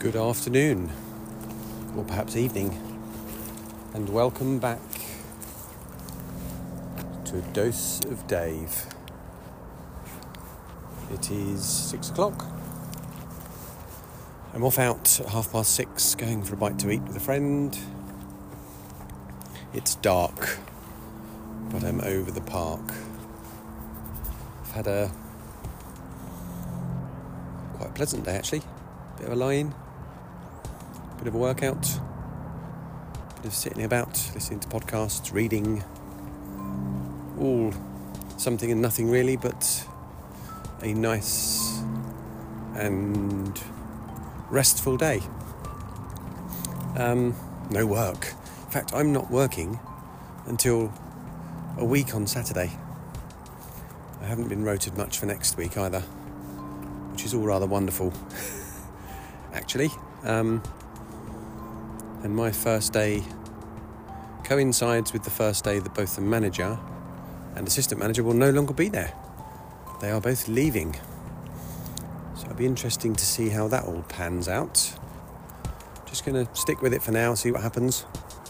Good afternoon, or perhaps evening, and welcome back to a dose of Dave. It is 6 o'clock. I'm off out at 6:30, going for a bite to eat with a friend. It's dark, but I'm over the park. I've had a quite pleasant day actually. Bit of a lie-in, bit of a workout, bit of sitting about, listening to podcasts, reading, all something and nothing really, but a nice and restful day. No work. In fact, I'm not working until a week on Saturday. I haven't been rotated much for next week either, which is all rather wonderful. Actually, and my first day coincides with the first day that both the manager and assistant manager will no longer be there. They are both leaving, so it'll be interesting to see how that all pans out. Just going to stick with it for now, see what happens.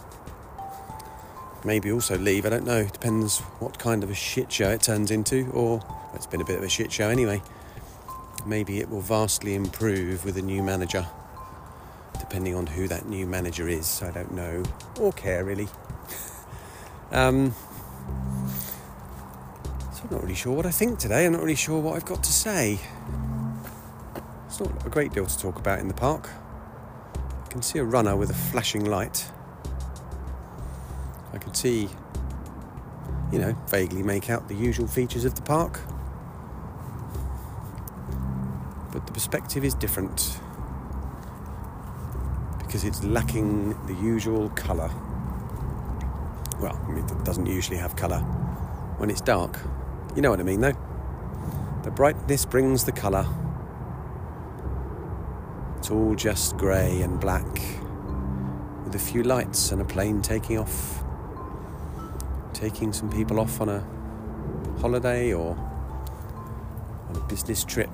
Maybe also leave, I don't know, depends what kind of a shit show it turns into, or it's been a bit of a shit show anyway. Maybe it will vastly improve with a new manager, depending on who that new manager is. I don't know, or care really. So I'm not really sure what I think today. I'm not really sure what I've got to say. It's not a great deal to talk about in the park. I can see a runner with a flashing light. I can see, vaguely make out the usual features of the park. But the perspective is different because it's lacking the usual colour. Well, it doesn't usually have colour when it's dark. You know what I mean, though? The brightness brings the colour. It's all just grey and black, with a few lights and a plane taking off, taking some people off on a holiday or on a business trip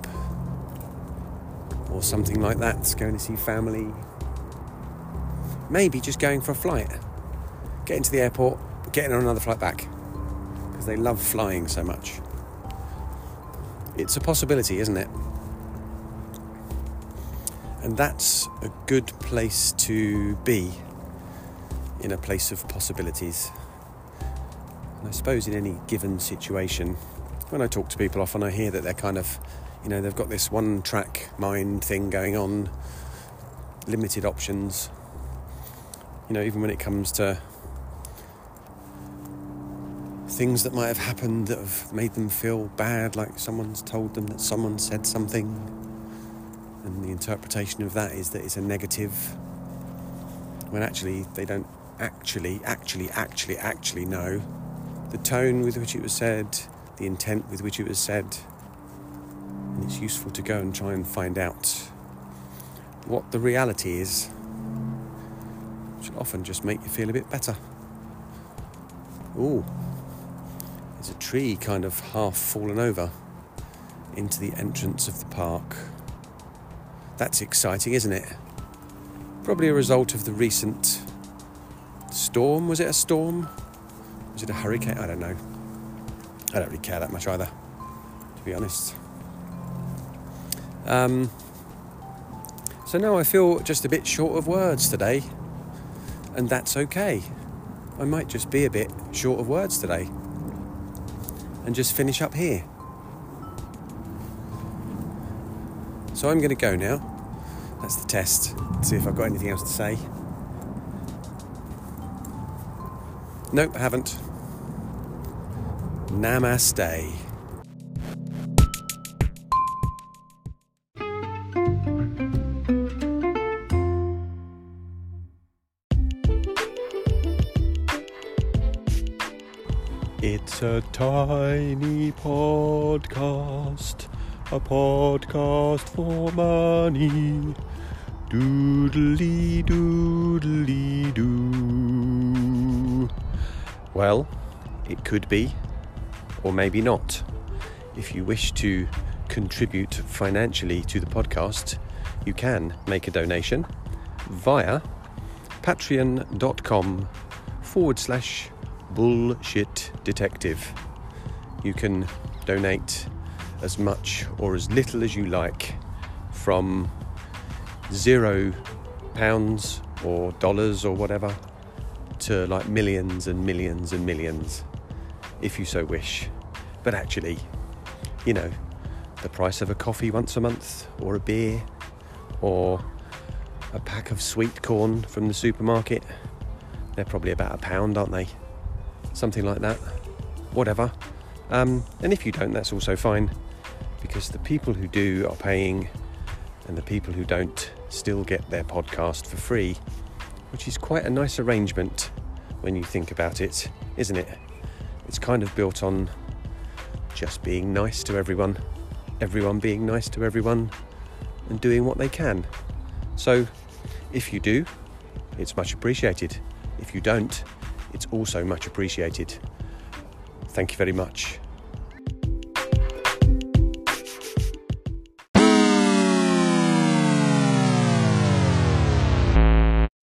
or something like that, going to see family. Maybe just going for a flight, getting to the airport, getting on another flight back, because they love flying so much. It's a possibility, isn't it? And that's a good place to be, in a place of possibilities. And I suppose in any given situation, when I talk to people often I hear that they're kind of, they've got this one-track mind thing going on, limited options. Even when it comes to things that might have happened that have made them feel bad, like someone's told them that someone said something, and the interpretation of that is that it's a negative, when actually they don't actually know the tone with which it was said, the intent with which it was said. And it's useful to go and try and find out what the reality is, which will often just make you feel a bit better. Ooh, there's a tree kind of half fallen over into the entrance of the park. That's exciting, isn't it? Probably a result of the recent storm. Was it a storm? Was it a hurricane? I don't know. I don't really care that much either, to be honest. So now I feel just a bit short of words today, and that's okay. I might just be a bit short of words today and just finish up here. So I'm going to go now. That's the test. See if I've got anything else to say. Nope, I haven't. Namaste. It's a tiny podcast, a podcast for money. Doodly doodly doo. Well, it could be, or maybe not. If you wish to contribute financially to the podcast, you can make a donation via patreon.com/bullshitdetective. You can donate as much or as little as you like, from £0 or dollars or whatever to like millions and millions and millions, if you so wish. But actually, you know, the price of a coffee once a month, or a beer, or a pack of sweet corn from the supermarket, they're probably about £1, aren't they? Something like that. Whatever. And if you don't, that's also fine, because the people who do are paying, and the people who don't still get their podcast for free, which is quite a nice arrangement when you think about it, isn't it? It's kind of built on just being nice to everyone being nice to everyone, and doing what they can. So if you do, it's much appreciated. If you don't, it's also much appreciated. Thank you very much.